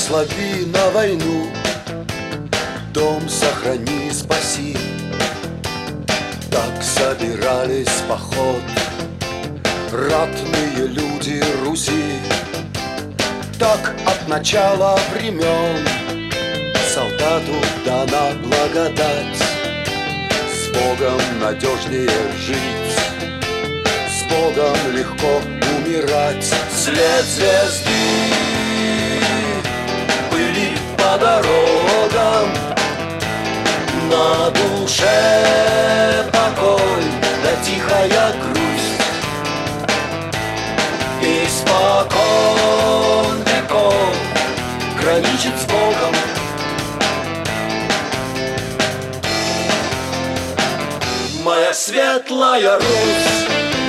благослови на войну, дом сохрани, спаси. Так собирались в поход ратные люди Руси. Так от начала времен солдату дана благодать. С Богом надежнее жить, с Богом легко умирать. След звезды пылит по дорогам, на душе покой да тихая грусть. Испокон веков граничит с Богом. Моя светлая Русь.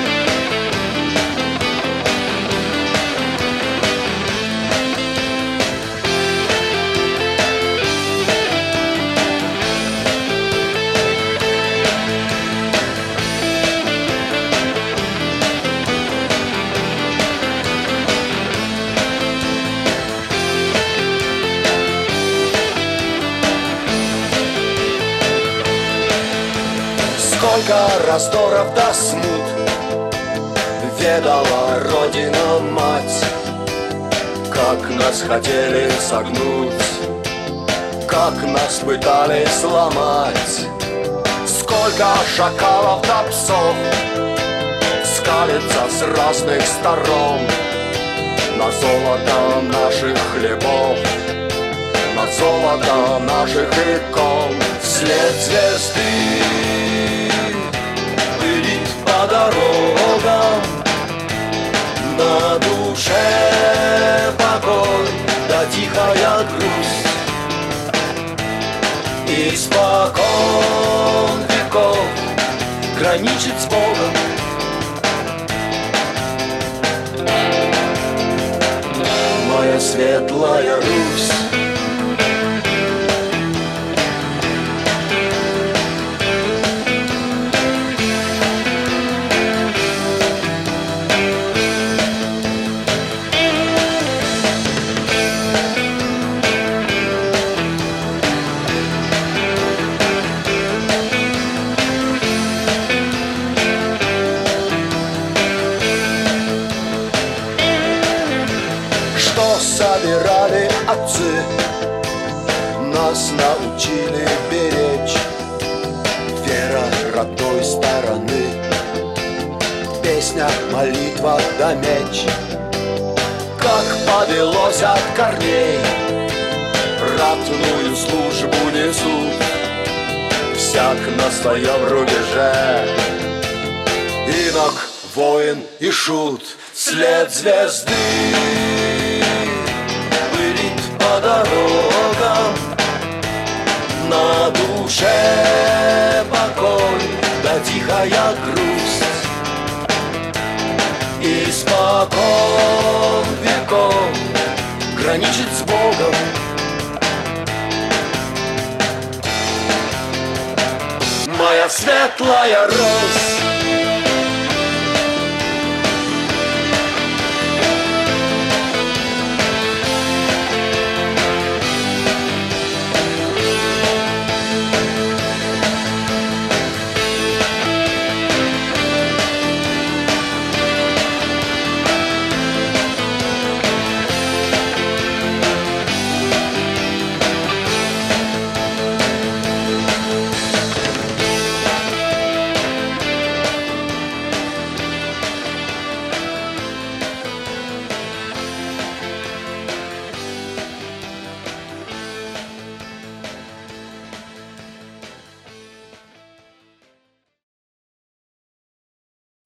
Сколько раздоров да смут ведала Родина-мать, как нас хотели согнуть, как нас пытались сломать. Сколько шакалов да псов скалится с разных сторон на золото наших хлебов, на золото наших икон. След звезды пылит по дорогам, на душе покой да тихая грусть. Испокон веков граничит с Богом. Моя светлая Русь. Собирали отцы, нас научили беречь. Вера родной стороны, песня, молитва да меч. Как повелось от корней, ратную службу несут, всяк на своем рубеже, инок, воин и шут. След звезды по дорогам, на душе покой да тихая грусть. Испокон веков граничит с Богом. Моя светлая Русь.